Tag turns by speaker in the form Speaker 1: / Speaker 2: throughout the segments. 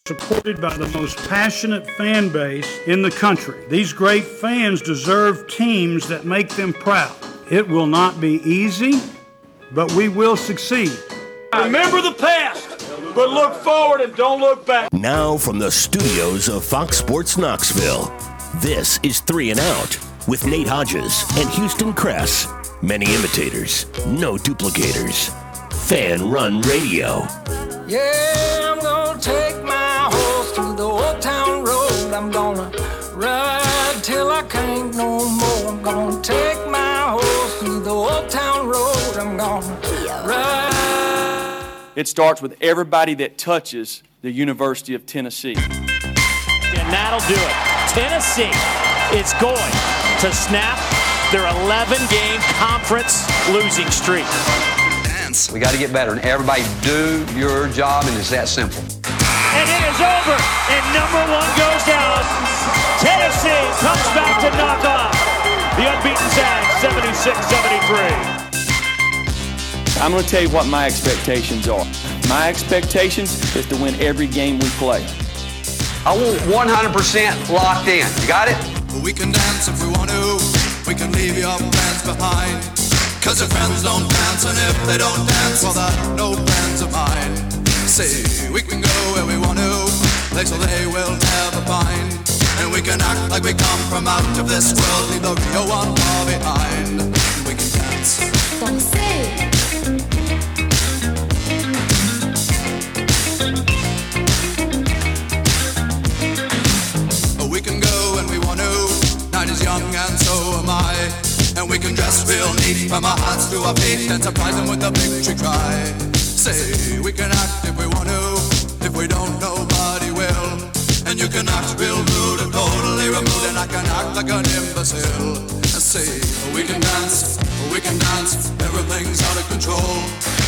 Speaker 1: supported by the most passionate fan base in the country. These great fans deserve teams that make them proud. It will not be easy, but we will succeed. Remember the past, but look forward and don't look back.
Speaker 2: Now from the studios of Fox Sports Knoxville, this is 3 and Out with Nate Hodges and Houston Kress. Many imitators, no duplicators. Fan Run Radio.
Speaker 3: Yeah, I'm gonna take my horse through the old town road. I'm gonna ride till I can't no more. I'm gonna take my horse through the old town road. I'm gonna ride.
Speaker 4: It starts with everybody that touches the University of Tennessee.
Speaker 5: And that'll do it. Tennessee is going to snap their 11-game conference losing streak.
Speaker 6: We got to get better, and everybody do your job, and it's that simple.
Speaker 5: And it is over, and number one goes down. Tennessee comes back to knock off the unbeaten Zags, 76-73.
Speaker 4: I'm going to tell you what my expectations are. My expectations is to win every game we play.
Speaker 6: I want 100% locked in. You got it?
Speaker 7: We can dance if we want to. We can leave your friends behind. Cause your friends don't dance, and if they don't dance, well, they're no friends of mine. Say, we can go where we want to, places they will never find. And we can act like we come from out of this world, leave the real one far behind. And we can dance. We can go when we want to, night is young and so am I. And we can dress real neat from our hearts to our feet and surprise them with a victory cry. Say, we can act if we want to, if we don't, nobody will. And you can act real rude and totally removed, and I can act like an imbecile. And say, we can dance, everything's out of control.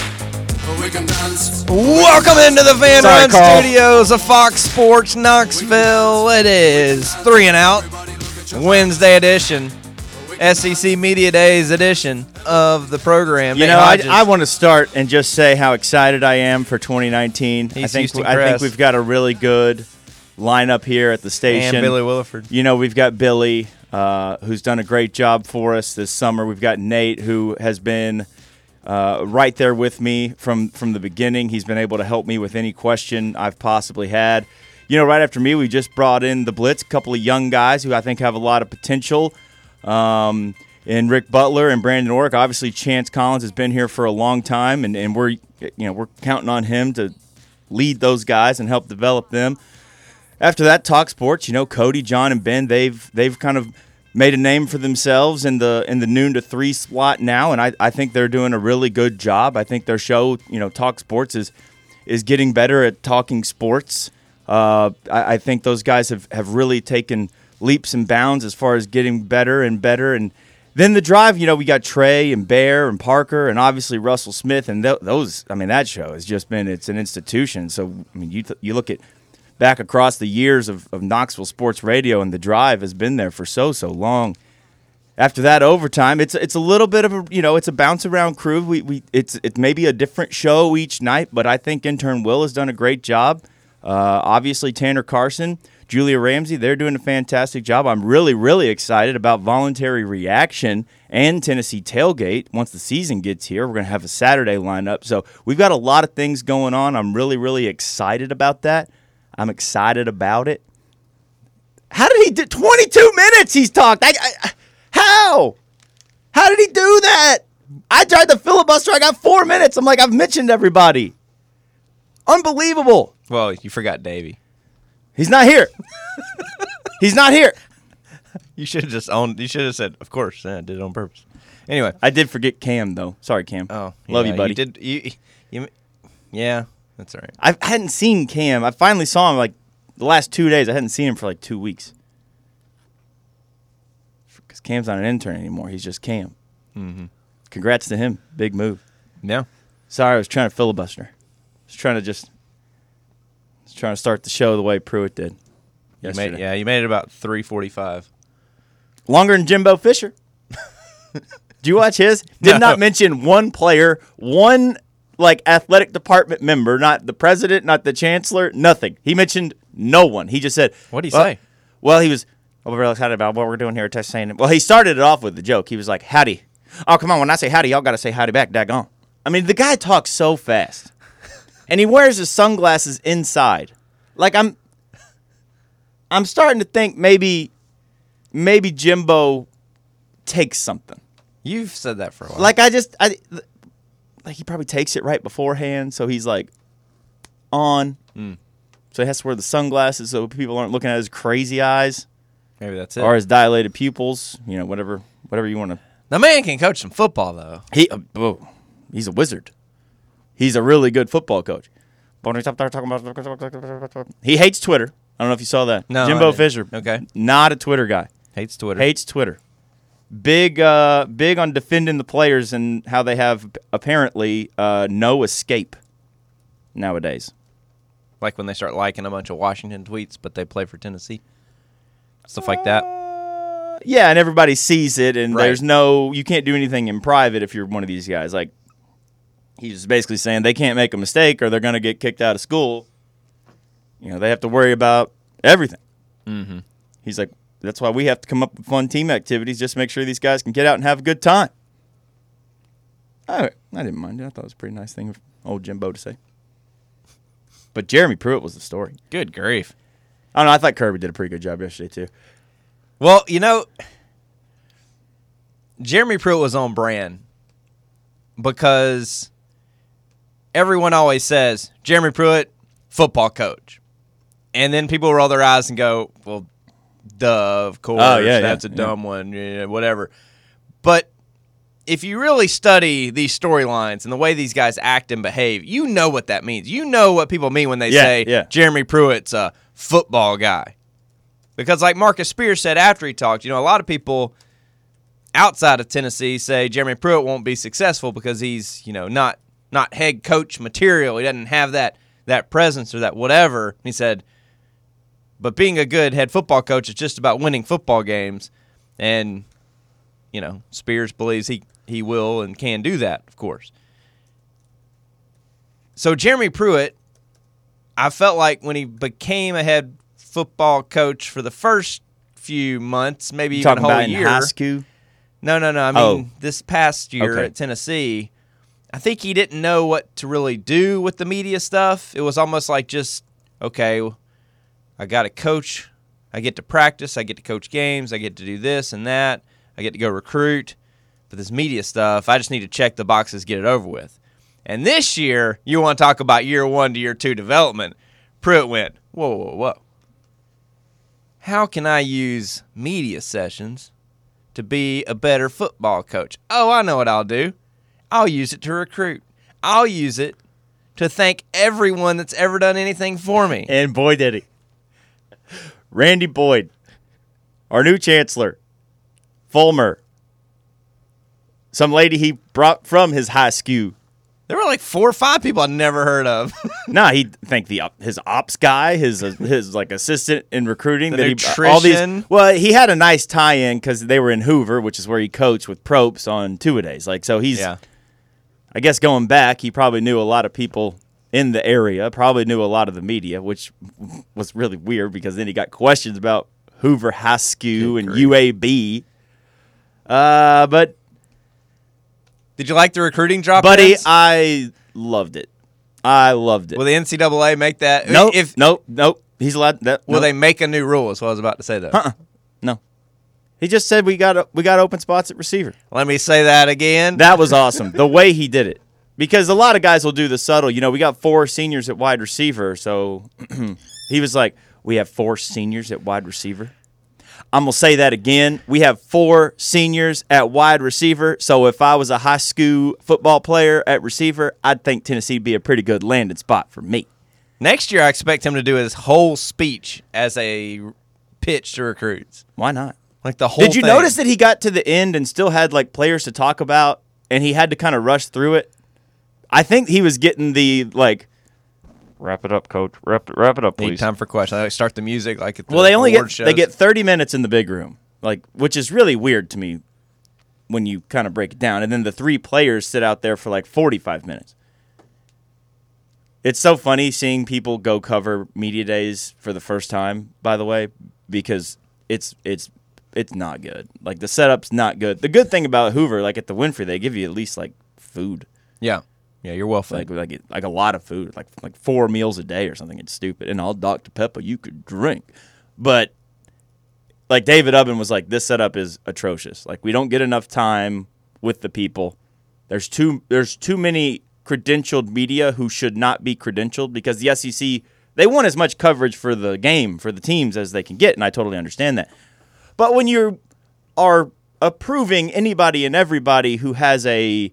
Speaker 7: We can dance.
Speaker 8: Welcome into the Van Run Studios of Fox Sports Knoxville. It is 3 and Out, Wednesday edition. SEC Media Days edition of the program.
Speaker 9: You know, I want to start and just say how excited I am for 2019. I think we've got a really good lineup here at the station.
Speaker 8: And Billy Williford.
Speaker 9: You know, we've got Billy, who's done a great job for us this summer. We've got Nate, who has been right there with me from the beginning. He's been able to help me with any question I've possibly had. You know, right after me, we just brought in the Blitz, a couple of young guys who I think have a lot of potential. And Rick Butler and Brandon Orrick. Obviously, Chance Collins has been here for a long time, and we're counting on him to lead those guys and help develop them. After that, Talk Sports. You know, Cody, John, and Ben. They've kind of made a name for themselves in the noon to 3 slot now, and I think they're doing a really good job. I think their show, you know, Talk Sports, is getting better at talking sports. I think those guys have really taken leaps and bounds as far as getting better and better. And then the drive, you know, we got Trey and Bear and Parker and obviously Russell Smith. And those, I mean, that show has just been, it's an institution. So, I mean, you look at back across the years of Knoxville sports radio, and the drive has been there for so long. After that overtime, it's a little bit of a, you know, it's a bounce around crew. It's maybe a different show each night, but I think intern Will has done a great job. Obviously Tanner Carson, Julia Ramsey, they're doing a fantastic job. I'm really, really excited about Voluntary Reaction and Tennessee Tailgate. Once the season gets here, we're going to have a Saturday lineup. So we've got a lot of things going on. I'm really, really excited about that. I'm excited about it. How did he do 22 minutes he's talked? How? How did he do that? I tried to filibuster. I got 4 minutes. I'm like, I've mentioned everybody. Unbelievable.
Speaker 8: Well, you forgot Davey.
Speaker 9: He's not here. He's not here.
Speaker 8: You should have just owned. You should have said, "Of course, I did it on purpose." Anyway,
Speaker 9: I did forget Cam though. Sorry, Cam.
Speaker 8: Oh,
Speaker 9: love you, buddy.
Speaker 8: You did. Yeah, that's all right.
Speaker 9: I hadn't seen Cam. I finally saw him like the last 2 days. I hadn't seen him for like 2 weeks. Because Cam's not an intern anymore. He's just Cam.
Speaker 8: Mm-hmm.
Speaker 9: Congrats to him. Big move.
Speaker 8: Yeah.
Speaker 9: Sorry, I was trying to filibuster. I was trying to start the show the way Pruitt did yesterday.
Speaker 8: You made it about 3:45.
Speaker 9: Longer than Jimbo Fisher. Do you watch his? Did not mention one player, one like athletic department member, not the president, not the chancellor, nothing. He mentioned no one. He just said,
Speaker 8: What did he say?
Speaker 9: Well, he was really excited about what we're doing here at Texas A&M. Well, he started it off with the joke. He was like, howdy. Oh, come on. When I say howdy, y'all got to say howdy back, daggone. I mean, the guy talks so fast. And he wears his sunglasses inside. Like, I'm starting to think maybe Jimbo takes something.
Speaker 8: You've said that for a while.
Speaker 9: Like, like he probably takes it right beforehand, so he's like on. So he has to wear the sunglasses so people aren't looking at his crazy eyes.
Speaker 8: Maybe that's it.
Speaker 9: Or his dilated pupils. You know, whatever you want to.
Speaker 8: The man can coach some football, though.
Speaker 9: He's a wizard. He's a really good football coach. But when he's up there talking about, he hates Twitter. I don't know if you saw that.
Speaker 8: No,
Speaker 9: Jimbo Fisher.
Speaker 8: Okay.
Speaker 9: Not a Twitter guy.
Speaker 8: Hates Twitter.
Speaker 9: Hates Twitter. Big on defending the players and how they have apparently no escape nowadays.
Speaker 8: Like when they start liking a bunch of Washington tweets, but they play for Tennessee. Stuff like that.
Speaker 9: Yeah, and everybody sees it, and
Speaker 8: Right.
Speaker 9: you can't do anything in private if you're one of these guys. Like, he's basically saying they can't make a mistake or they're going to get kicked out of school. You know, they have to worry about everything.
Speaker 8: Mm-hmm.
Speaker 9: He's like, that's why we have to come up with fun team activities just to make sure these guys can get out and have a good time. I didn't mind it. I thought it was a pretty nice thing of old Jimbo to say. But Jeremy Pruitt was the story.
Speaker 8: Good grief.
Speaker 9: I don't know. I thought Kirby did a pretty good job yesterday, too.
Speaker 8: Well, you know, Jeremy Pruitt was on brand because everyone always says, Jeremy Pruitt, football coach. And then people roll their eyes and go, well, duh, of course, that's a dumb one, whatever. But if you really study these storylines and the way these guys act and behave, you know what that means. You know what people mean when they say Jeremy Pruitt's a football guy. Because like Marcus Spears said after he talked, a lot of people outside of Tennessee say Jeremy Pruitt won't be successful because he's, not head coach material. He doesn't have that presence or that whatever. He said, but being a good head football coach is just about winning football games. And, Spears believes he will and can do that, of course. So Jeremy Pruitt, I felt like when he became a head football coach for the first few months, maybe even a whole year.
Speaker 9: In high school?
Speaker 8: No. I mean, this past year at Tennessee, I think he didn't know what to really do with the media stuff. It was almost like just, okay, I got to coach. I get to practice. I get to coach games. I get to do this and that. I get to go recruit. But this media stuff, I just need to check the boxes, get it over with. And this year, you want to talk about year 1 to year 2 development. Pruitt went, whoa. How can I use media sessions to be a better football coach? Oh, I know what I'll do. I'll use it to recruit. I'll use it to thank everyone that's ever done anything for me.
Speaker 9: And boy, did he. Randy Boyd, our new chancellor, Fulmer, some lady he brought from his high school.
Speaker 8: There were like 4 or 5 people I'd never heard of.
Speaker 9: Nah, he thanked his ops guy, his like assistant in recruiting,
Speaker 8: the
Speaker 9: that
Speaker 8: nutrition.
Speaker 9: He had a nice tie-in because they were in Hoover, which is where he coached with Probst on two-a-days. Like, so he's, I guess going back, he probably knew a lot of people in the area, probably knew a lot of the media, which was really weird because then he got questions about Hoover High School and UAB. But
Speaker 8: did you like the recruiting drop?
Speaker 9: Buddy, I loved it. Will
Speaker 8: the NCAA make that?
Speaker 9: Nope. He's allowed that.
Speaker 8: Will they make a new rule? Is what I was about to say, though.
Speaker 9: No. He just said we got open spots at receiver.
Speaker 8: Let me say that again.
Speaker 9: That was awesome. The way he did it. Because a lot of guys will do the subtle. We got 4 seniors at wide receiver. So he was like, we have 4 seniors at wide receiver. I'm going to say that again. We have 4 seniors at wide receiver. So if I was a high school football player at receiver, I'd think Tennessee would be a pretty good landing spot for me.
Speaker 8: Next year, I expect him to do his whole speech as a pitch to recruits.
Speaker 9: Why not?
Speaker 8: Like the whole
Speaker 9: Did you
Speaker 8: thing.
Speaker 9: notice that he got to the end and still had like players to talk about and he had to kind of rush through it? I think he was getting the like, wrap it up, coach. Wrap it up, please.
Speaker 8: Need time for questions. I start the music like at the
Speaker 9: they only
Speaker 8: award shows.
Speaker 9: They get 30 minutes in the big room, like, which is really weird to me when you kind of break it down. And then the 3 players sit out there for like 45 minutes. It's so funny seeing people go cover media days for the first time, by the way, because it's not good. Like, the setup's not good. The good thing about Hoover, like at the Winfrey, they give you at least like food.
Speaker 8: Yeah, you're well fed.
Speaker 9: Like a lot of food, like 4 meals a day or something. It's stupid. And all Dr. Pepper you could drink. But like David Ubben was like, this setup is atrocious. Like, we don't get enough time with the people. There's too many credentialed media who should not be credentialed, because the SEC, they want as much coverage for the game, for the teams, as they can get, and I totally understand that. But when you are approving anybody and everybody who has a,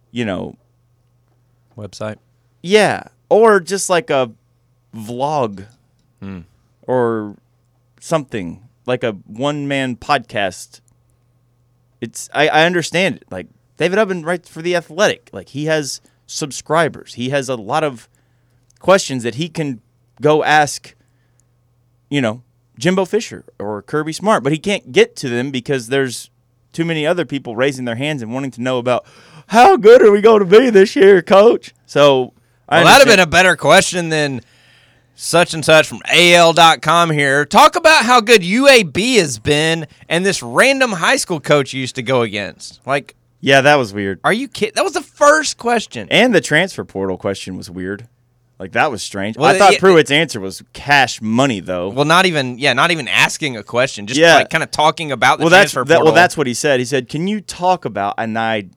Speaker 8: website,
Speaker 9: yeah, or just like a vlog or something, like a one-man podcast, I understand it. Like, David Ubben writes for The Athletic. Like, he has subscribers. He has a lot of questions that he can go ask, Jimbo Fisher or Kirby Smart, but he can't get to them because there's too many other people raising their hands and wanting to know about how good are we going to be this year, Coach. So,
Speaker 8: that would have been a better question than such and such from AL.com here. Talk about how good UAB has been and this random high school coach you used to go against. Like,
Speaker 9: yeah, that was weird.
Speaker 8: Are you kidding? That was the first question.
Speaker 9: And the transfer portal question was weird. Like, that was strange. Well, I thought Pruitt's answer was cash money, though.
Speaker 8: Well, not even asking a question, just like kind of talking about the transfer portal.
Speaker 9: Well, that's what he said. He said, "Can you talk about?" And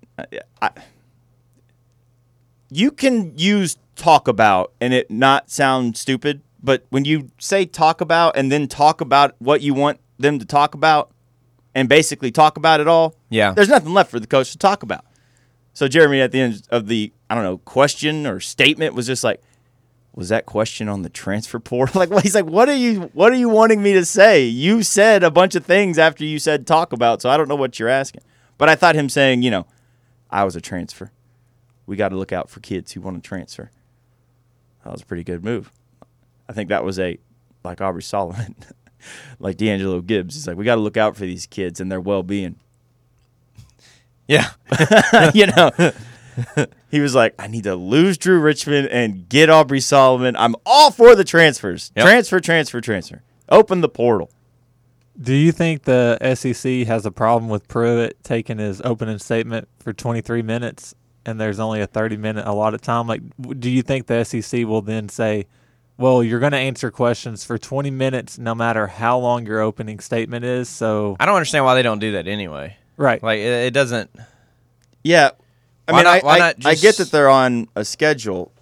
Speaker 9: you can use "talk about" and it not sound stupid, but when you say "talk about" and then talk about what you want them to talk about, and basically talk about it all, there's nothing left for the coach to talk about. So Jeremy, at the end of the question or statement, was just like, was that question on the transfer portal? Like, he's like, what are you wanting me to say? You said a bunch of things after you said talk about, so I don't know what you're asking. But I thought him saying, I was a transfer. We got to look out for kids who want to transfer. That was a pretty good move. I think that was like Aubrey Solomon, like D'Angelo Gibbs. He's like, we got to look out for these kids and their well-being.
Speaker 8: Yeah.
Speaker 9: He was like, I need to lose Drew Richmond and get Aubrey Solomon. I'm all for the transfers. Yep. Transfer. Open the portal.
Speaker 10: Do you think the SEC has a problem with Pruitt taking his opening statement for 23 minutes and there's only a 30-minute allotted time? Like, do you think the SEC will then say, well, you're going to answer questions for 20 minutes no matter how long your opening statement is? So
Speaker 8: I don't understand why they don't do that anyway.
Speaker 10: Right.
Speaker 8: Like, it doesn't.
Speaker 9: Yeah. I get that they're on a schedule.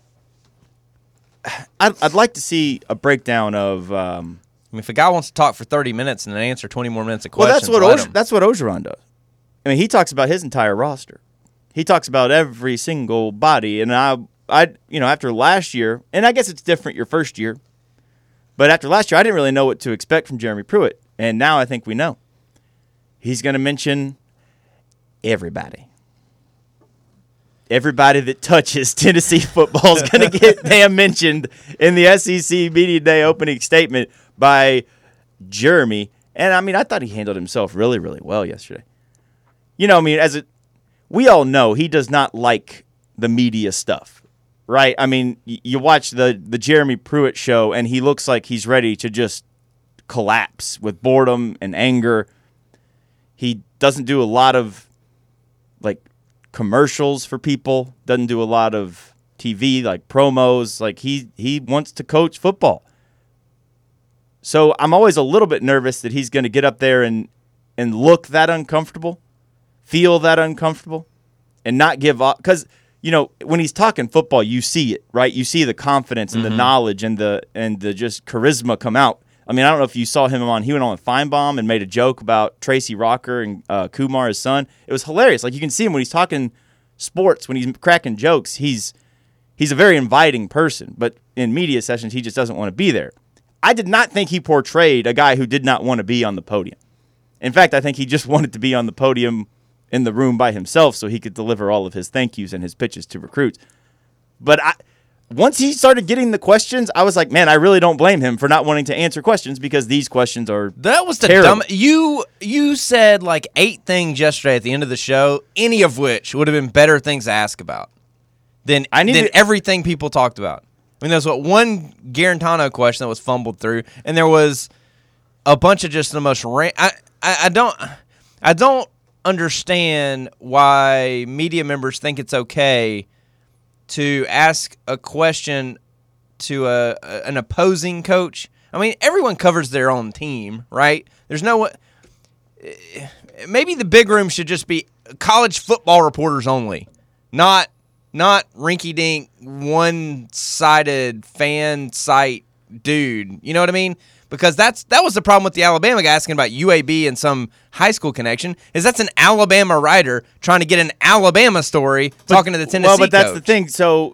Speaker 9: I'd like to see a breakdown of.
Speaker 8: If a guy wants to talk for 30 minutes and then answer 20 more minutes of questions,
Speaker 9: that's what Orgeron does. I mean, he talks about his entire roster. He talks about every single body, and I after last year, and I guess it's different your first year, but after last year, I didn't really know what to expect from Jeremy Pruitt, and now I think we know. He's going to mention everybody. Everybody that touches Tennessee football is going to get damn mentioned in the SEC Media Day opening statement by Jeremy. And, I thought he handled himself really, really well yesterday. We all know he does not like the media stuff, right? You watch the Jeremy Pruitt show, and he looks like he's ready to just collapse with boredom and anger. He doesn't do a lot of, commercials for people, doesn't do a lot of TV, promos. He wants to coach football. So I'm always a little bit nervous that he's going to get up there and look that uncomfortable, feel that uncomfortable, and not give up. Because, when he's talking football, you see it, right? You see the confidence and the knowledge and the just charisma come out. I don't know if you saw him he went on with Feinbaum and made a joke about Tracy Rocker and Kumar, his son. It was hilarious. You can see him when he's talking sports, when he's cracking jokes. He's a very inviting person, but in media sessions, he just doesn't want to be there. I did not think he portrayed a guy who did not want to be on the podium. In fact, I think he just wanted to be on the podium in the room by himself so he could deliver all of his thank yous and his pitches to recruits. But once he started getting the questions, I was like, man, I really don't blame him for not wanting to answer questions because these questions are
Speaker 8: That was the
Speaker 9: terrible.
Speaker 8: You said 8 things yesterday at the end of the show, any of which would have been better things to ask about than everything people talked about. I mean, there's one Garantano question that was fumbled through, and there was a bunch of just the most I don't understand why media members think it's okay to ask a question to an opposing coach. I mean, everyone covers their own team, right? There's no maybe the big room should just be college football reporters only, not rinky-dink, one-sided fan site dude. You know what I mean? Because that was the problem with the Alabama guy asking about UAB and some high school connection, is that's an Alabama writer trying to get an Alabama story talking to the Tennessee coach.
Speaker 9: Well, but that's the thing. So,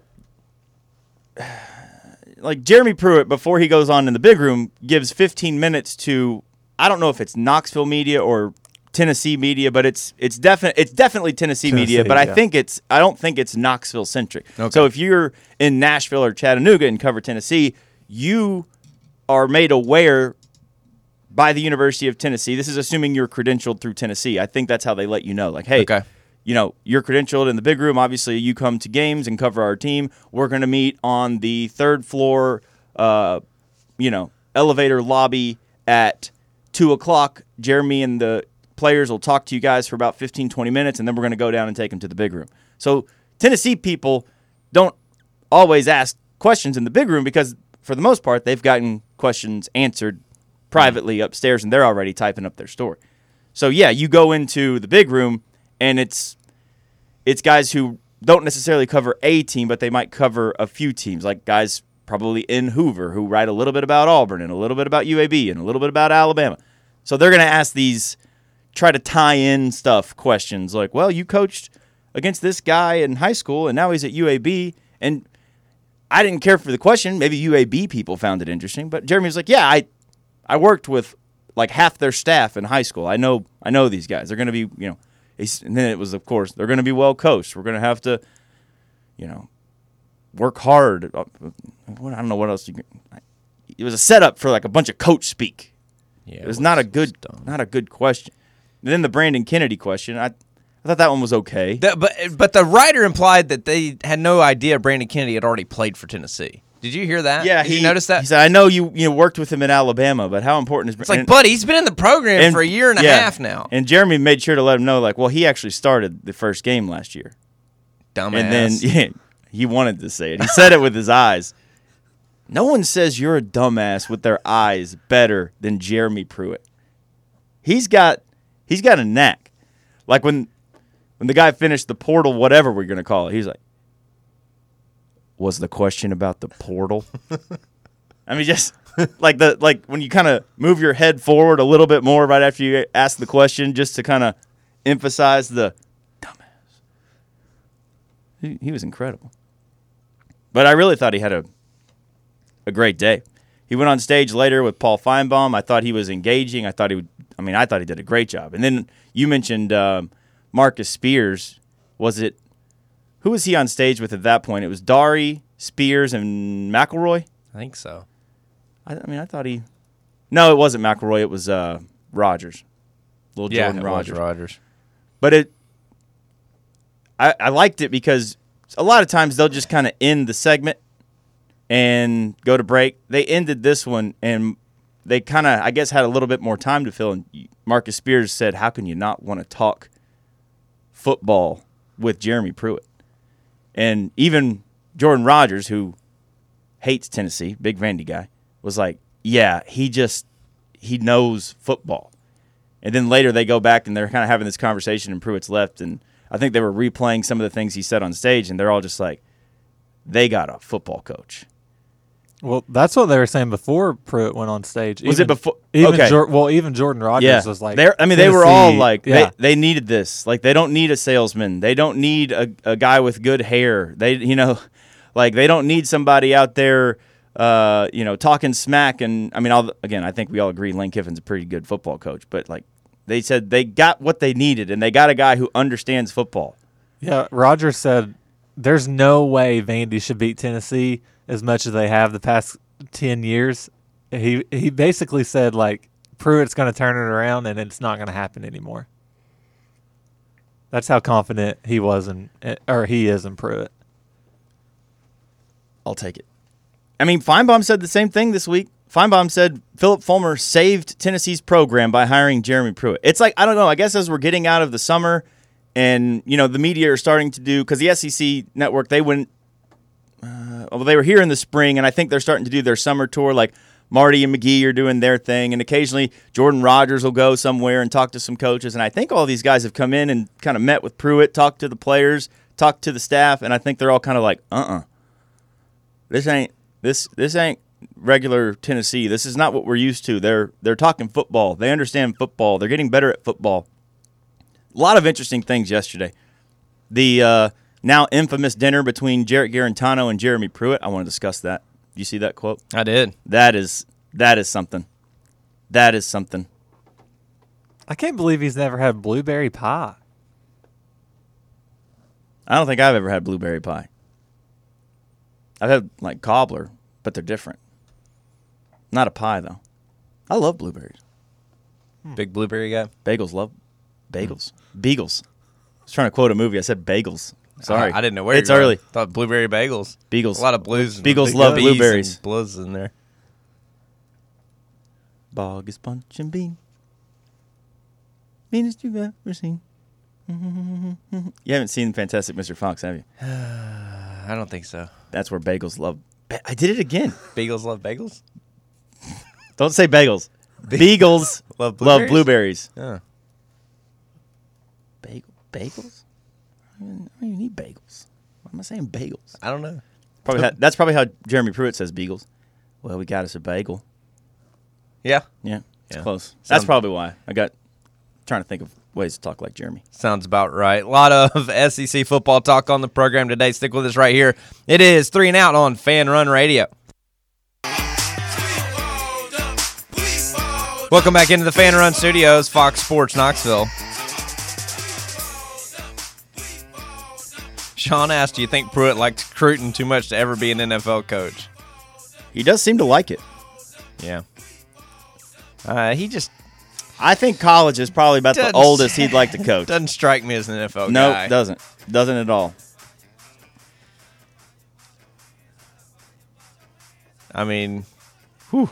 Speaker 9: like Jeremy Pruitt, before he goes on in the big room, gives 15 minutes to, I don't know if it's Knoxville media or Tennessee media, but it's definitely Tennessee media, but I don't think it's Knoxville centric. Okay. So if you're in Nashville or Chattanooga and cover Tennessee, you are made aware by the University of Tennessee. This is assuming you're credentialed through Tennessee. I think that's how they let you know. Like, hey, you're credentialed in the big room. Obviously, you come to games and cover our team. We're going to meet on the third floor, elevator lobby at 2:00. Jeremy and the players will talk to you guys for about 15, 20 minutes, and then we're going to go down and take them to the big room. So Tennessee people don't always ask questions in the big room because, for the most part, they've gotten questions answered privately upstairs, and they're already typing up their story. So, yeah, you go into the big room, and it's guys who don't necessarily cover a team, but they might cover a few teams, like guys probably in Hoover who write a little bit about Auburn and a little bit about UAB and a little bit about Alabama. So they're going to ask these try to tie in questions like, well, you coached against this guy in high school, and now he's at UAB, and I didn't care for the question. Maybe UAB people found it interesting, but Jeremy was like, yeah, I worked with like half their staff in high school. I know these guys. They're going to be, and then it was, of course, they're going to be well coached. We're going to have to, work hard. I don't know what else it was a setup for like a bunch of coach speak. Yeah, it was not a good question. And then the Brandon Kennedy question, I thought that one was okay.
Speaker 8: But the writer implied that they had no idea Brandon Kennedy had already played for Tennessee. Did you hear that?
Speaker 9: Yeah,
Speaker 8: Did you notice that?
Speaker 9: He said, I know you worked with him in Alabama, but how important is Brandon?
Speaker 8: It's like, buddy, he's been in the program for a year and a half now.
Speaker 9: And Jeremy made sure to let him know, like, well, he actually started the first game last year.
Speaker 8: Dumbass.
Speaker 9: And then he wanted to say it. He said it with his eyes. No one says you're a dumbass with their eyes better than Jeremy Pruitt. He's got a knack. Like when the guy finished the portal, whatever we're going to call it, he's like, was the question about the portal? I mean, just like when you kind of move your head forward a little bit more right after you ask the question, just to kind of emphasize the dumbass. He was incredible. But I really thought he had a great day. He went on stage later with Paul Feinbaum. I thought he was engaging. I thought he did a great job. And then you mentioned Marcus Spears. Who was he on stage with at that point? It was Dari, Spears, and McElroy?
Speaker 8: I think so.
Speaker 9: I thought he... No, it wasn't McElroy. It was Rogers. Jordan Rogers. But I liked it because a lot of times they'll just kind of end the segment and go to break. They ended this one, and they kind of, I guess, had a little bit more time to fill. And Marcus Spears said, how can you not want to talk football with Jeremy Pruitt? And even Jordan Rogers, who hates Tennessee, big Vandy guy, was like, yeah, he knows football. And then later they go back and they're kind of having this conversation, and Pruitt's left, and I think they were replaying some of the things he said on stage, and they're all just like, they got a football coach.
Speaker 10: Well, that's what they were saying before Pruitt went on stage.
Speaker 9: Was it before?
Speaker 10: Even
Speaker 9: okay.
Speaker 10: Even Jordan Rogers was like,
Speaker 9: they were all like, they needed this. Like, they don't need a salesman. They don't need a guy with good hair. They don't need somebody out there, talking smack. And I think we all agree Lane Kiffin's a pretty good football coach. But like, they said they got what they needed, and they got a guy who understands football.
Speaker 10: Yeah, Rogers said, "There's no way Vandy should beat Tennessee as much as they have the past 10 years. He basically said, like, Pruitt's going to turn it around and it's not going to happen anymore. That's how confident he is in Pruitt.
Speaker 9: I'll take it. I mean, Feinbaum said the same thing this week. Feinbaum said Philip Fulmer saved Tennessee's program by hiring Jeremy Pruitt. It's like, I don't know, I guess as we're getting out of the summer and, the media are starting to do, because the SEC network, they went, they were here in the spring, and I think they're starting to do their summer tour, like Marty and McGee are doing their thing, and occasionally Jordan Rodgers will go somewhere and talk to some coaches, and I think all these guys have come in and kind of met with Pruitt, talked to the players, talked to the staff, and I think they're all kind of like, this ain't regular Tennessee. This is not what we're used to. They're talking football. They understand football. They're getting better at football. A lot of interesting things yesterday. The now infamous dinner between Jarrett Garantano and Jeremy Pruitt. I want to discuss that. You see that quote?
Speaker 8: I did.
Speaker 9: That is something. That is something.
Speaker 10: I can't believe he's never had blueberry pie.
Speaker 9: I don't think I've ever had blueberry pie. I've had like cobbler, but they're different. Not a pie though. I love blueberries.
Speaker 8: Big blueberry guy.
Speaker 9: Bagels love bagels. Beagles. I was trying to quote a movie. I said bagels. Sorry,
Speaker 8: I didn't know where
Speaker 9: it's
Speaker 8: you're going.
Speaker 9: early.
Speaker 8: Thought blueberry bagels.
Speaker 9: Beagles.
Speaker 8: A lot of blues.
Speaker 9: Beagles love
Speaker 8: bees
Speaker 9: blueberries.
Speaker 8: and blues in there.
Speaker 9: Bog is punch and bean. Meanest you've ever seen. You haven't seen Fantastic Mr. Fox, have you?
Speaker 8: I don't think so.
Speaker 9: That's where bagels love. I did it again.
Speaker 8: Bagels love bagels?
Speaker 9: Don't say bagels. Beagles
Speaker 8: love
Speaker 9: blueberries.
Speaker 8: Yeah.
Speaker 9: Bagels? I don't even need bagels. Why am I saying bagels?
Speaker 8: I don't know.
Speaker 9: That's probably how Jeremy Pruitt says beagles. Well, we got us a bagel.
Speaker 8: Yeah.
Speaker 9: Yeah, it's close. That's probably why. Trying to think of ways to talk like Jeremy.
Speaker 8: Sounds about right. A lot of SEC football talk on the program today. Stick with us right here. It is 3 and Out on Fan Run Radio. Welcome back into the Fan Run Studios, Fox Sports Knoxville. Sean asked, do you think Pruitt likes recruiting too much to ever be an NFL coach?
Speaker 9: He does seem to like it.
Speaker 8: Yeah.
Speaker 9: I think college is probably about the oldest he'd like to coach.
Speaker 8: Doesn't strike me as an NFL
Speaker 9: no,
Speaker 8: guy.
Speaker 9: No, doesn't. Doesn't at all.
Speaker 8: I mean, whew.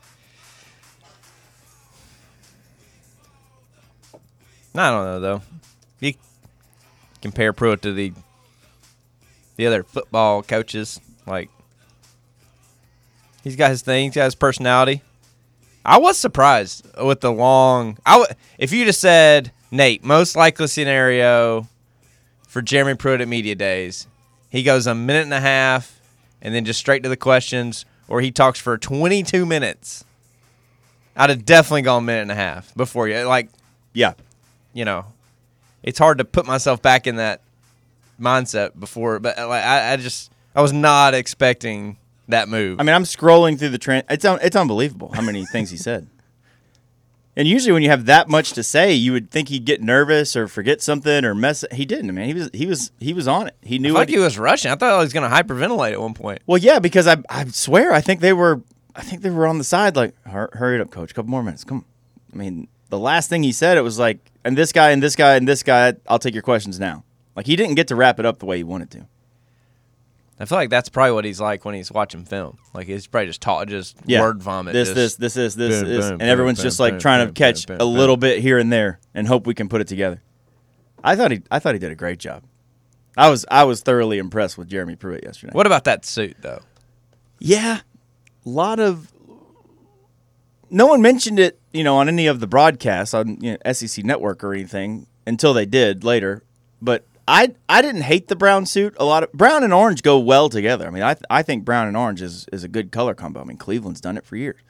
Speaker 8: I don't know, though. You compare Pruitt to the other football coaches. Like, he's got his thing. He's got his personality. I was surprised with the long. If you just said, Nate, most likely scenario for Jeremy Pruitt at Media Days, he goes a minute and a half and then just straight to the questions, or he talks for 22 minutes. I'd have definitely gone a minute and a half before you. Like,
Speaker 9: yeah.
Speaker 8: It's hard to put myself back in that mindset before, but like I was not expecting that move.
Speaker 9: I mean, I'm scrolling through the it's unbelievable how many things he said. And usually when you have that much to say, you would think he'd get nervous or forget something or mess. He didn't, man. He was on it. He knew.
Speaker 8: He was rushing. I thought he was going to hyperventilate at one point.
Speaker 9: Well, yeah, because I swear I think they were on the side like, hurry it up, coach. A couple more minutes. Come on. I mean, the last thing he said, it was like, and this guy and this guy and this guy. I'll take your questions now. Like, he didn't get to wrap it up the way he wanted to.
Speaker 8: I feel like that's probably what he's like when he's watching film. Like, he's probably just word vomit.
Speaker 9: This, and everyone's just like trying to catch a little bit here and there and hope we can put it together. I thought he did a great job. I was thoroughly impressed with Jeremy Pruitt yesterday.
Speaker 8: What about that suit though?
Speaker 9: Yeah, a lot of. No one mentioned it, on any of the broadcasts on SEC Network or anything until they did later. But I didn't hate the brown suit. Brown and orange go well together. I mean, I think brown and orange is a good color combo. I mean, Cleveland's done it for years.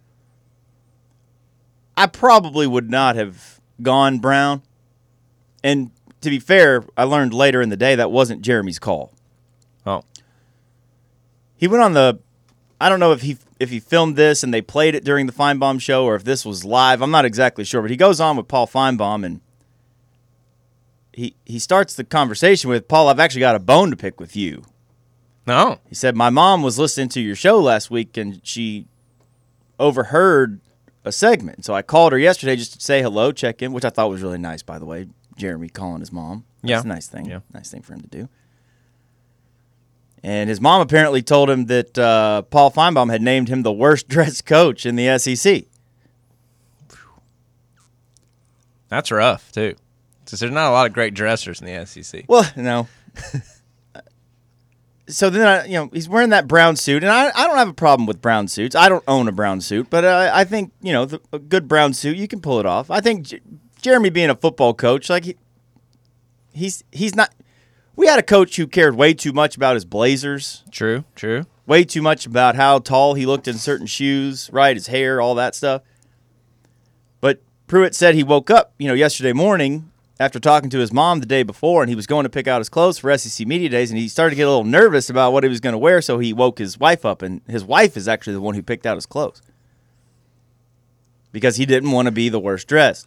Speaker 9: I probably would not have gone brown. And to be fair, I learned later in the day that wasn't Jeremy's call.
Speaker 8: Oh.
Speaker 9: He went on I don't know if he filmed this and they played it during the Feinbaum show or if this was live. I'm not exactly sure, but he goes on with Paul Feinbaum and he starts the conversation with, Paul, I've actually got a bone to pick with you.
Speaker 8: No.
Speaker 9: He said, my mom was listening to your show last week and she overheard a segment. So I called her yesterday just to say hello, check in, which I thought was really nice, by the way. Jeremy calling his mom. That's a nice thing.
Speaker 8: Yeah.
Speaker 9: Nice thing for him to do. And his mom apparently told him that Paul Feinbaum had named him the worst-dressed coach in the SEC.
Speaker 8: That's rough, too. Because there's not a lot of great dressers in the SEC.
Speaker 9: Well, no. So then, he's wearing that brown suit, and I don't have a problem with brown suits. I don't own a brown suit, but I think, a good brown suit, you can pull it off. I think Jeremy being a football coach, like, he's not – we had a coach who cared way too much about his blazers.
Speaker 8: True.
Speaker 9: Way too much about how tall he looked in certain shoes, right, his hair, all that stuff. But Pruitt said he woke up, yesterday morning after talking to his mom the day before, and he was going to pick out his clothes for SEC Media Days, and he started to get a little nervous about what he was going to wear, so he woke his wife up, and his wife is actually the one who picked out his clothes because he didn't want to be the worst dressed.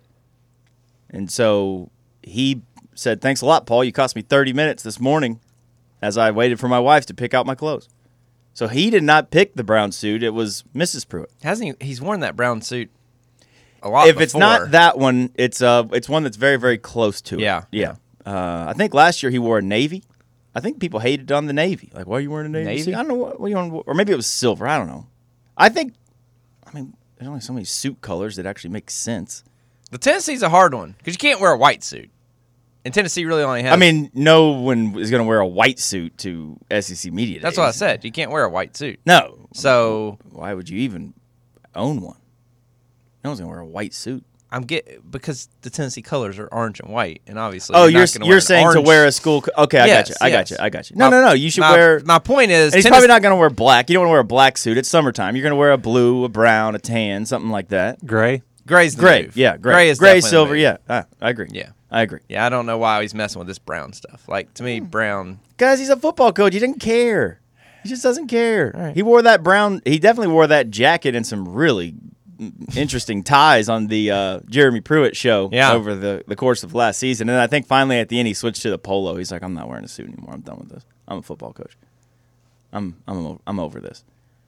Speaker 9: And so he said, "Thanks a lot, Paul. You cost me 30 minutes this morning as I waited for my wife to pick out my clothes." So he did not pick the brown suit. It was Mrs. Pruitt.
Speaker 8: Hasn't he? He's worn that brown suit a lot
Speaker 9: If
Speaker 8: before.
Speaker 9: it's not that one, it's one that's very, very close to it.
Speaker 8: Yeah.
Speaker 9: I think last year he wore a navy. I think people hated on the navy. Like, why are you wearing a navy suit? I don't know what you want, or maybe it was silver. I don't know. There's only so many suit colors that actually make sense.
Speaker 8: The Tennessee's a hard one because you can't wear a white suit. And Tennessee really only has.
Speaker 9: No one is going to wear a white suit to SEC Media Days.
Speaker 8: That's what I said. You can't wear a white suit.
Speaker 9: No.
Speaker 8: So
Speaker 9: why would you even own one? No one's going to wear a white suit.
Speaker 8: Because the Tennessee colors are orange and white, and obviously.
Speaker 9: You're saying to wear a school. Okay, I got you. No. You should wear.
Speaker 8: My point is,
Speaker 9: he's probably not going to wear black. You don't want to wear a black suit. It's summertime. You're going to wear a blue, a brown, a tan, something like that.
Speaker 8: Gray's the
Speaker 9: gray.
Speaker 8: move.
Speaker 9: Yeah,
Speaker 8: gray is
Speaker 9: gray,
Speaker 8: definitely
Speaker 9: silver.
Speaker 8: the move.
Speaker 9: Yeah, I agree.
Speaker 8: Yeah,
Speaker 9: I agree.
Speaker 8: Yeah, I don't know why he's messing with this brown stuff. Like, to me, brown.
Speaker 9: Guys, he's a football coach. He didn't care. He just doesn't care.
Speaker 8: Right.
Speaker 9: He wore that brown. He definitely wore that jacket and some really interesting ties on the Jeremy Pruitt show over the course of last season. And I think finally at the end he switched to the polo. He's like, I'm not wearing a suit anymore. I'm done with this. I'm a football coach. I'm over this.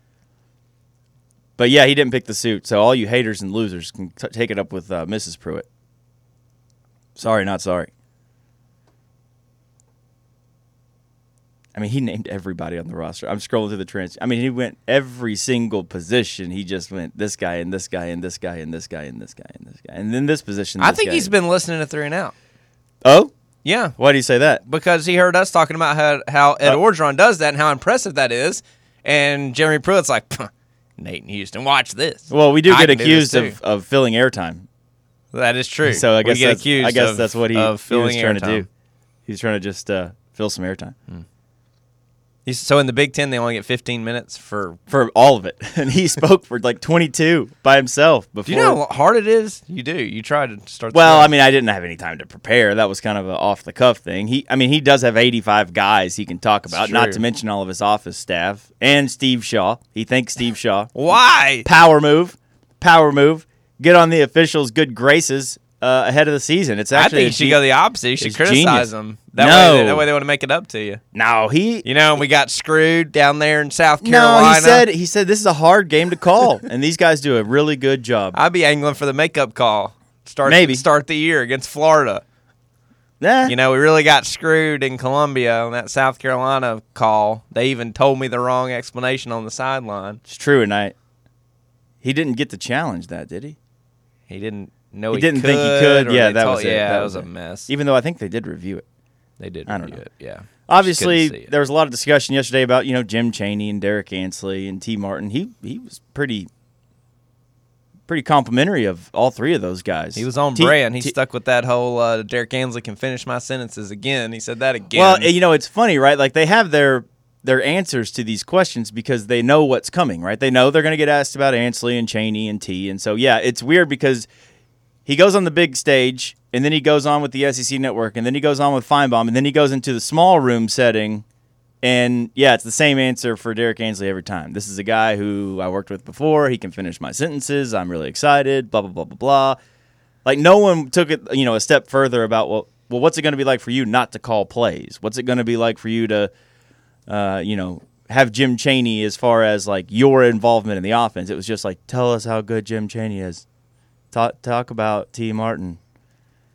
Speaker 9: But yeah, he didn't pick the suit. So all you haters and losers can take it up with Mrs. Pruitt. Sorry, not sorry. He named everybody on the roster. I'm scrolling through the transcript. He went every single position. He just went this guy and this guy and this guy and this guy and this guy and this guy. And then this position.
Speaker 8: I think he's been listening to 3 and Out.
Speaker 9: Oh?
Speaker 8: Yeah.
Speaker 9: Why do you say that?
Speaker 8: Because he heard us talking about how Ed Orgeron does that and how impressive that is. And Jeremy Pruitt's like, Nate and Houston, watch this.
Speaker 9: Well, we do get accused of filling airtime.
Speaker 8: That is true.
Speaker 9: So I guess that's what he was
Speaker 8: filling
Speaker 9: trying to
Speaker 8: airtime.
Speaker 9: do. He's trying to just fill some airtime.
Speaker 8: So in the Big Ten, they only get 15 minutes for
Speaker 9: all of it, and he spoke for like 22 by himself. Before.
Speaker 8: Do you know how hard it is? You do. You try to start.
Speaker 9: Well, I didn't have any time to prepare. That was kind of an off the cuff thing. He does have 85 guys he can talk about, not to mention all of his office staff and Steve Shaw. He thanks Steve Shaw.
Speaker 8: Why?
Speaker 9: Power move. Get on the officials' good graces ahead of the season. It's actually
Speaker 8: I think you should go the opposite. You should criticize them. That way they want to make it up to you.
Speaker 9: No,
Speaker 8: we got screwed down there in South Carolina.
Speaker 9: No, he said this is a hard game to call, and these guys do a really good job.
Speaker 8: I'd be angling for the makeup call. Start the year against Florida.
Speaker 9: Yeah.
Speaker 8: We really got screwed in Columbia on that South Carolina call. They even told me the wrong explanation on the sideline.
Speaker 9: It's true, and he didn't get to challenge that, did he?
Speaker 8: He didn't know
Speaker 9: he didn't think he could. Yeah, that was it.
Speaker 8: Yeah, that was a mess.
Speaker 9: Even though I think they did review it.
Speaker 8: They did review it, yeah.
Speaker 9: Obviously, there was a lot of discussion yesterday about, Jim Chaney and Derek Ansley and T. Martin. He was pretty complimentary of all three of those guys.
Speaker 8: He was on brand. He stuck with that whole Derek Ansley can finish my sentences again. He said that again.
Speaker 9: Well, it's funny, right? Like they have their answers to these questions because they know what's coming, right? They know they're going to get asked about Ansley and Chaney and T. And so, yeah, it's weird because he goes on the big stage, and then he goes on with the SEC Network, and then he goes on with Feinbaum, and then he goes into the small room setting, and, yeah, it's the same answer for Derek Ansley every time. This is a guy who I worked with before. He can finish my sentences. I'm really excited, blah, blah, blah, blah, blah. Like, no one took it, a step further about, well, what's it going to be like for you not to call plays? What's it going to be like for you to, have Jim Chaney as far as, like, your involvement in the offense? It was just like, tell us how good Jim Chaney is. Talk about T. Martin.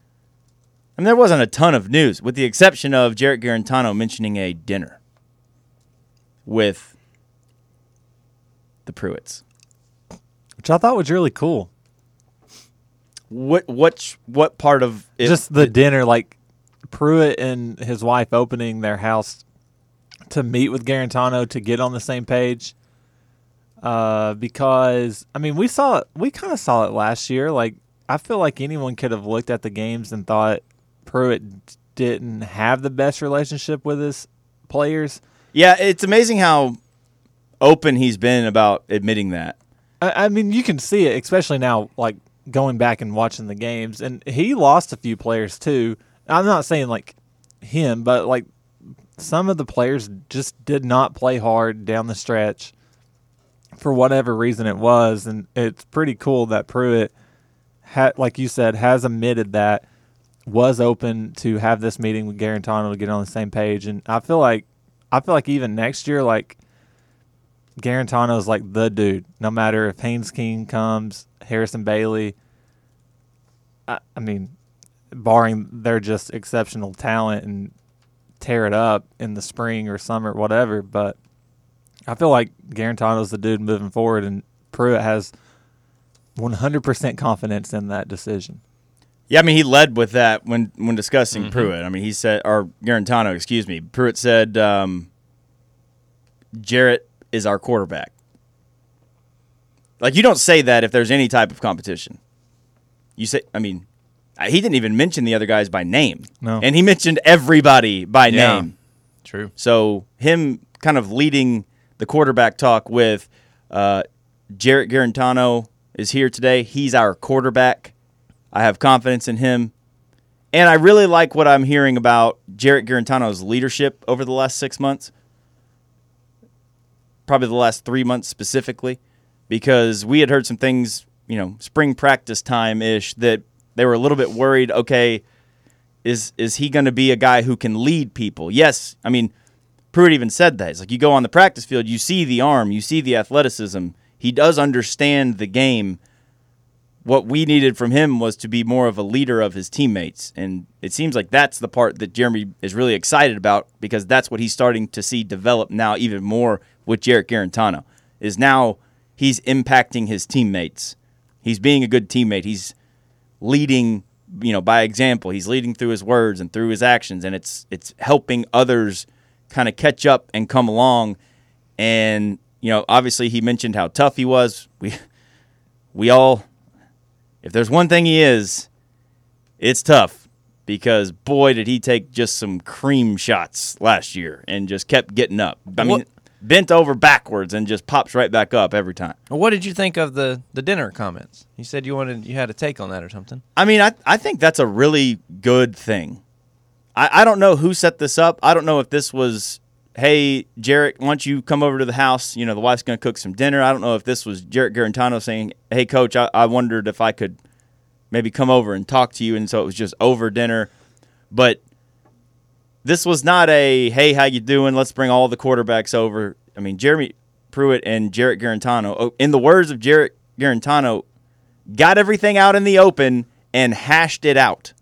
Speaker 9: There wasn't a ton of news, with the exception of Jarrett Garantano mentioning a dinner. with the Pruitts.
Speaker 10: Which I thought was really cool.
Speaker 9: What part of it?
Speaker 10: Just the dinner, like Pruitt and his wife opening their house to meet with Garantano to get on the same page. Because I mean, we kind of saw it last year. Like, I feel like anyone could have looked at the games and thought Pruitt didn't have the best relationship with his players.
Speaker 9: Yeah, it's amazing how open he's been about admitting that.
Speaker 10: I mean, you can see it, especially now, like going back and watching the games. And he lost a few players too. I'm not saying like him, but like some of the players just did not play hard down the stretch for whatever reason it was. And it's pretty cool that Pruitt, like you said, has admitted that, was open to have this meeting with Garantano to get on the same page. And I feel like even next year, like, Garantano's like the dude. No matter if Haynes King comes, Harrison Bailey, I mean, barring they're just exceptional talent and tear it up in the spring or summer, whatever. But I feel like Garantano's the dude moving forward, and Pruitt has 100% confidence in that decision.
Speaker 9: Yeah, I mean, he led with that when discussing Pruitt. I mean, he said, or Garantano, excuse me. Pruitt said, Jarrett is our quarterback. Like, you don't say that if there's any type of competition. You say, I mean, he didn't even mention the other guys by name.
Speaker 8: No.
Speaker 9: And he mentioned everybody by name.
Speaker 8: True.
Speaker 9: So him kind of leading the quarterback talk with Jarrett Garantano is here today. He's our quarterback. I have confidence in him. And I really like what I'm hearing about Jarrett Garantano's leadership over the last 6 months. Probably the last 3 months specifically, because we had heard some things, spring practice time-ish, that they were a little bit worried, okay, is he going to be a guy who can lead people? Yes, I mean, Pruitt even said that. It's like you go on the practice field, you see the arm, you see the athleticism. He does understand the game. What we needed from him was to be more of a leader of his teammates, and it seems like that's the part that Jeremy is really excited about, because that's what he's starting to see develop now even more with Jarrett Garantano, is now he's impacting his teammates. He's being a good teammate. He's leading, by example. He's leading through his words and through his actions, and it's helping others kind of catch up and come along. And, obviously he mentioned how tough he was. We all, if there's one thing he is, it's tough, because boy, did he take just some cream shots last year and just kept getting up. I mean, bent over backwards and just pops right back up every time.
Speaker 8: What did you think of the dinner comments? You said you had a take on that or something.
Speaker 9: I mean, I think that's a really good thing. I don't know who set this up. I don't know if this was, hey, Jarrett, why don't you come over to the house? The wife's going to cook some dinner. I don't know if this was Jarrett Garantano saying, hey, Coach, I wondered if I could maybe come over and talk to you, and so it was just over dinner. But this was not a, hey, how you doing? Let's bring all the quarterbacks over. I mean, Jeremy Pruitt and Jarrett Garantano, in the words of Jarrett Garantano, got everything out in the open and hashed it out.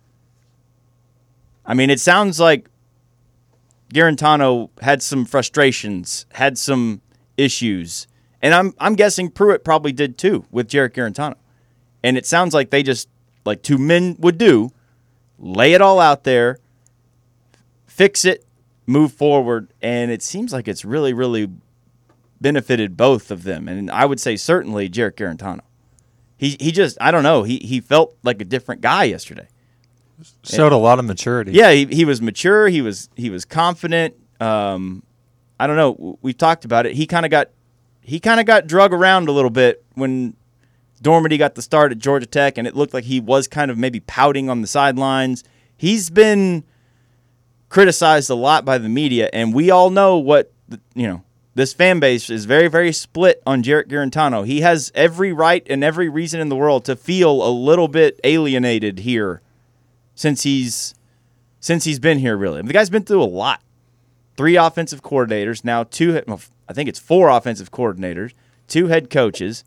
Speaker 9: I mean, it sounds like Garantano had some frustrations, had some issues, and I'm guessing Pruitt probably did too with Jarrett Garantano. And it sounds like they just, like two men would do, lay it all out there, fix it, move forward, and it seems like it's really, really benefited both of them. And I would say certainly Jarrett Garantano. He just, I don't know, he felt like a different guy yesterday.
Speaker 10: Showed a lot of maturity.
Speaker 9: Yeah, he was mature. He was confident. I don't know. We've talked about it. He kind of got drug around a little bit when Dormady got the start at Georgia Tech, and it looked like he was kind of maybe pouting on the sidelines. He's been criticized a lot by the media, and we all know what this fan base is very, very split on Jarrett Garantano. He has every right and every reason in the world to feel a little bit alienated here. Since he's been here, really. The guy's been through a lot. 3 offensive coordinators, now 2, I think it's 4 offensive coordinators, 2 head coaches.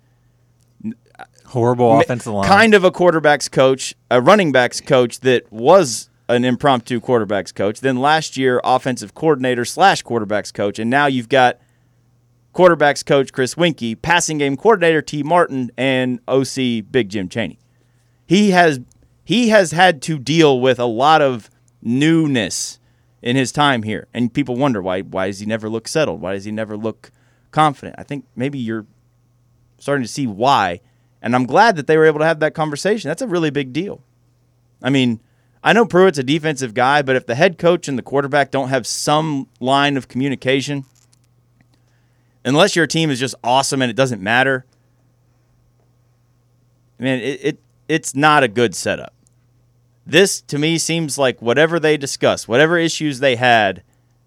Speaker 10: Horrible offensive line.
Speaker 9: Kind of a quarterback's coach, a running back's coach that was an impromptu quarterbacks coach. Then last year, offensive coordinator / quarterbacks coach. And now you've got quarterbacks coach Chris Winkie, passing game coordinator T. Martin, and OC Big Jim Chaney. He has had to deal with a lot of newness in his time here. And people wonder, why does he never look settled? Why does he never look confident? I think maybe you're starting to see why. And I'm glad that they were able to have that conversation. That's a really big deal. I mean, I know Pruitt's a defensive guy, but if the head coach and the quarterback don't have some line of communication, unless your team is just awesome and it doesn't matter, man, it's not a good setup. This, to me, seems like whatever they discussed, whatever issues they had,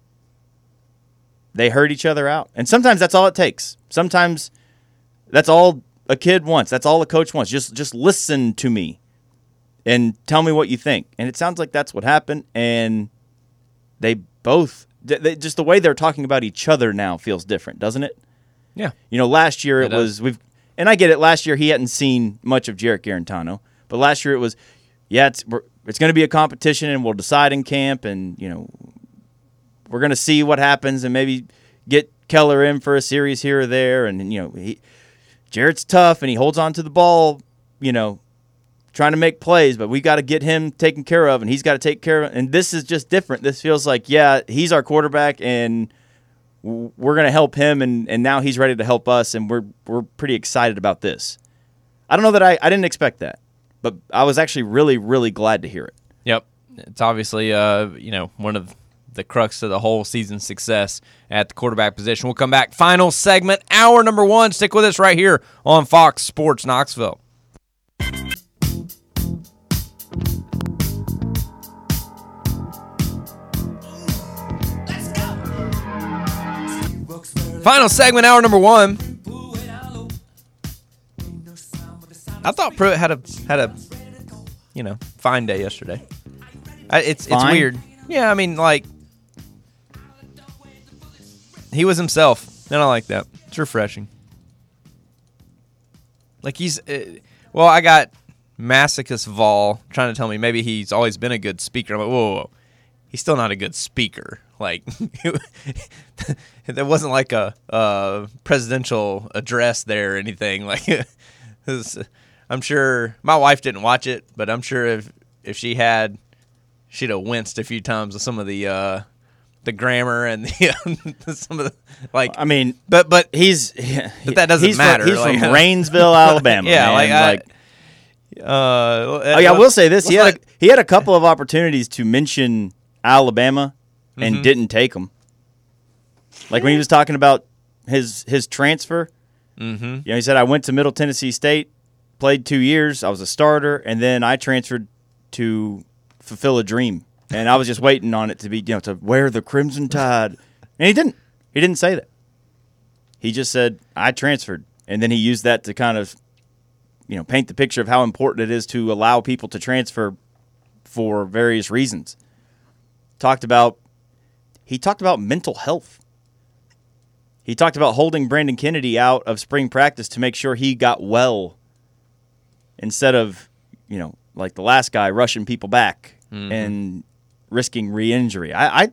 Speaker 9: they heard each other out. And sometimes that's all it takes. Sometimes that's all a kid wants. That's all a coach wants. Just listen to me and tell me what you think. And it sounds like that's what happened. And they both, just the way they're talking about each other now feels different, doesn't it?
Speaker 8: Yeah.
Speaker 9: You know, last year and I get it, last year he hadn't seen much of Jarrett Garantano. But last year it was, it's going to be a competition and we'll decide in camp and, you know, we're going to see what happens and maybe get Keller in for a series here or there. And, you know, Jarrett's tough and he holds on to the ball, you know, trying to make plays, but we got to get him taken care of and he's got to take care of it. And this is just different. This feels like, he's our quarterback and we're going to help him and now he's ready to help us and we're pretty excited about this. I don't know that I didn't expect that. But I was actually really, really glad to hear it.
Speaker 8: Yep. It's obviously, one of the crux of the whole season's success at the quarterback position. We'll come back. Final segment, hour number 1. Stick with us right here on Fox Sports Knoxville. Final segment, hour number 1. I thought Pruitt had a fine day yesterday. It's weird. Yeah, I mean, like, he was himself, and I like that. It's refreshing. Like I got Masochist Vol trying to tell me maybe he's always been a good speaker. I'm like, whoa. He's still not a good speaker. Like, there wasn't like a presidential address there or anything. Like, I'm sure my wife didn't watch it, but I'm sure if she had, she'd have winced a few times with some of the grammar and some of the but that doesn't matter.
Speaker 9: He's from Rainsville, Alabama.
Speaker 8: Yeah,
Speaker 9: man. I will say this: he had a couple of opportunities to mention Alabama and didn't take them. Like when he was talking about his transfer, he said, "I went to Middle Tennessee State, played 2 years, I was a starter, and then I transferred to fulfill a dream, and I was just waiting on it to be, to wear the crimson tide." And he didn't. He didn't say that. He just said, "I transferred," and then he used that to kind of, paint the picture of how important it is to allow people to transfer for various reasons. He talked about mental health. He talked about holding Brandon Kennedy out of spring practice to make sure he got well instead of, like the last guy, rushing people back and risking re-injury.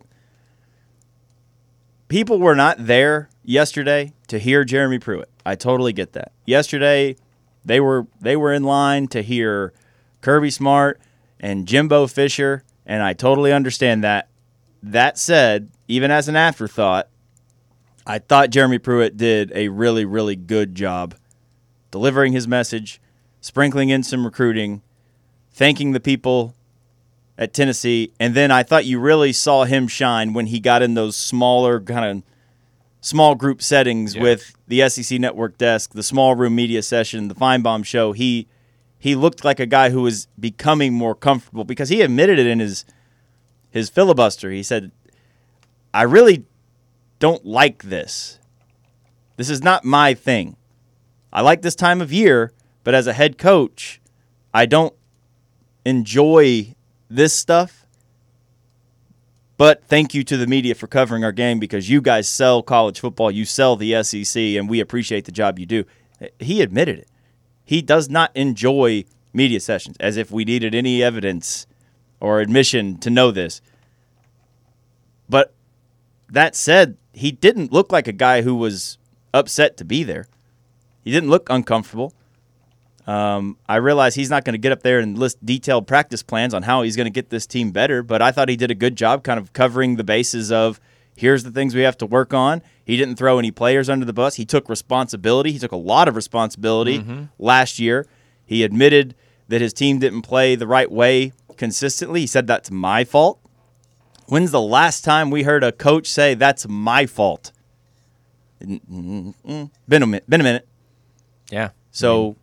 Speaker 9: People were not there yesterday to hear Jeremy Pruitt. I totally get that. Yesterday, they were in line to hear Kirby Smart and Jimbo Fisher, and I totally understand that. That said, even as an afterthought, I thought Jeremy Pruitt did a really, really good job delivering his message, sprinkling in some recruiting, thanking the people at Tennessee, and then I thought you really saw him shine when he got in those smaller kind of small group settings with the SEC Network desk, the small room media session, the Feinbaum show. He looked like a guy who was becoming more comfortable because he admitted it in his filibuster. He said, "I really don't like this. This is not my thing. I like this time of year, but as a head coach, I don't enjoy this stuff. But thank you to the media for covering our game because you guys sell college football, you sell the SEC, and we appreciate the job you do." He admitted it. He does not enjoy media sessions, as if we needed any evidence or admission to know this. But that said, he didn't look like a guy who was upset to be there. He didn't look uncomfortable. I realize he's not going to get up there and list detailed practice plans on how he's going to get this team better, but I thought he did a good job kind of covering the bases of here's the things we have to work on. He didn't throw any players under the bus. He took responsibility. He took a lot of responsibility last year. He admitted that his team didn't play the right way consistently. He said, that's my fault. When's the last time we heard a coach say, that's my fault? Been a minute.
Speaker 8: Yeah.
Speaker 9: So,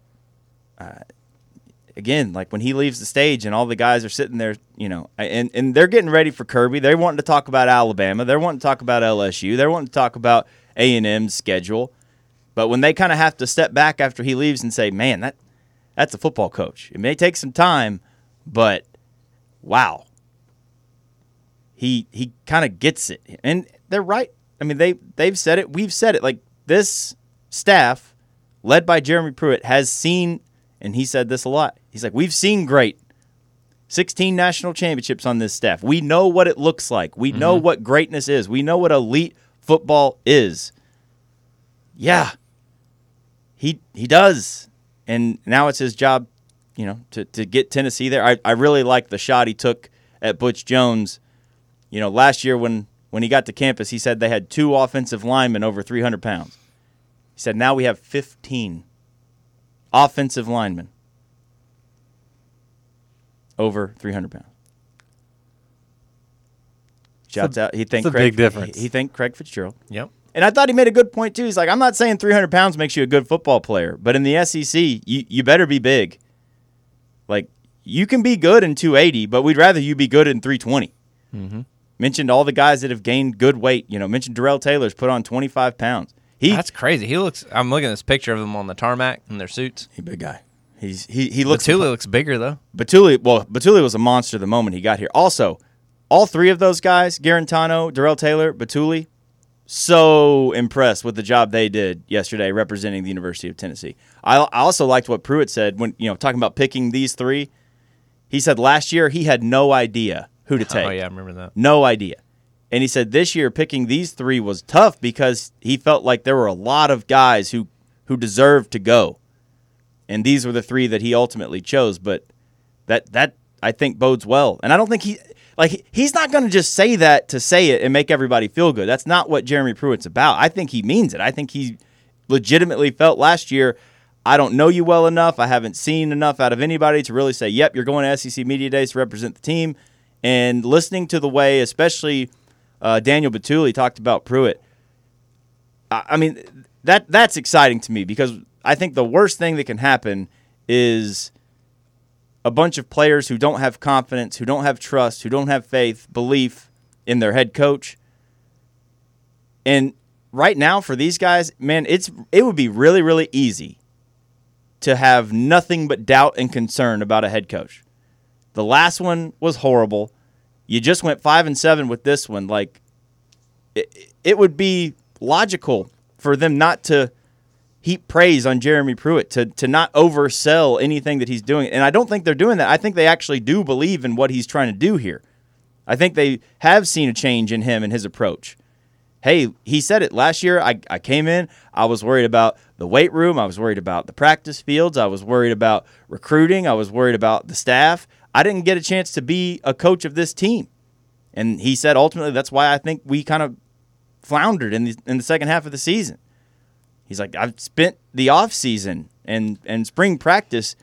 Speaker 9: again, like when he leaves the stage and all the guys are sitting there, and they're getting ready for Kirby. They're wanting to talk about Alabama. They're wanting to talk about LSU. They're wanting to talk about A&M's schedule. But when they kind of have to step back after he leaves and say, man, that's a football coach. It may take some time, but wow. He kind of gets it. And they're right. I mean, they've said it. We've said it. Like, this staff, led by Jeremy Pruitt, has seen, and he said this a lot, he's like, we've seen great. 16 national championships on this staff. We know what it looks like. We know what greatness is. We know what elite football is. Yeah, he does. And now it's his job, to get Tennessee there. I really like the shot he took at Butch Jones. Last year when he got to campus, he said they had 2 offensive linemen over 300 pounds. He said, now we have 15 offensive linemen over 300 pounds. Shouts out.
Speaker 10: It's a big difference.
Speaker 9: He thanked Craig Fitzgerald.
Speaker 8: Yep.
Speaker 9: And I thought he made a good point, too. He's like, I'm not saying 300 pounds makes you a good football player, but in the SEC, you better be big. Like, you can be good in 280, but we'd rather you be good in 320. Mentioned all the guys that have gained good weight. Mentioned Darrell Taylor's put on 25 pounds.
Speaker 8: That's crazy. I'm looking at this picture of them on the tarmac in their suits.
Speaker 9: He's a big guy. He looks.
Speaker 8: Batuli looks bigger though.
Speaker 9: Batuli was a monster the moment he got here. Also, all 3 of those guys, Garantano, Darrell Taylor, Batuli, so impressed with the job they did yesterday representing the University of Tennessee. I also liked what Pruitt said when talking about picking these 3. He said last year he had no idea who to take.
Speaker 8: Oh yeah, I remember that.
Speaker 9: No idea. And he said this year picking these 3 was tough because he felt like there were a lot of guys who deserved to go. And these were the 3 that he ultimately chose. But that I think bodes well. And I don't think he's not going to just say that to say it and make everybody feel good. That's not what Jeremy Pruitt's about. I think he means it. I think he legitimately felt last year, I don't know you well enough. I haven't seen enough out of anybody to really say, yep, you're going to SEC Media Days to represent the team. And listening to the way, especially Daniel Batuli talked about Pruitt, I mean, that's exciting to me because I think the worst thing that can happen is a bunch of players who don't have confidence, who don't have trust, who don't have faith, belief in their head coach. And right now for these guys, man, it would be really, really easy to have nothing but doubt and concern about a head coach. The last one was horrible. You just went 5-7 with this one. Like, it would be logical for them not to heap praise on Jeremy Pruitt, to not oversell anything that he's doing. And I don't think they're doing that. I think they actually do believe in what he's trying to do here. I think they have seen a change in him and his approach. Hey, he said it last year. I came in, I was worried about the weight room. I was worried about the practice fields. I was worried about recruiting. I was worried about the staff. I didn't get a chance to be a coach of this team. And he said ultimately that's why I think we kind of floundered in the second half of the season. He's like, I've spent the offseason and spring practice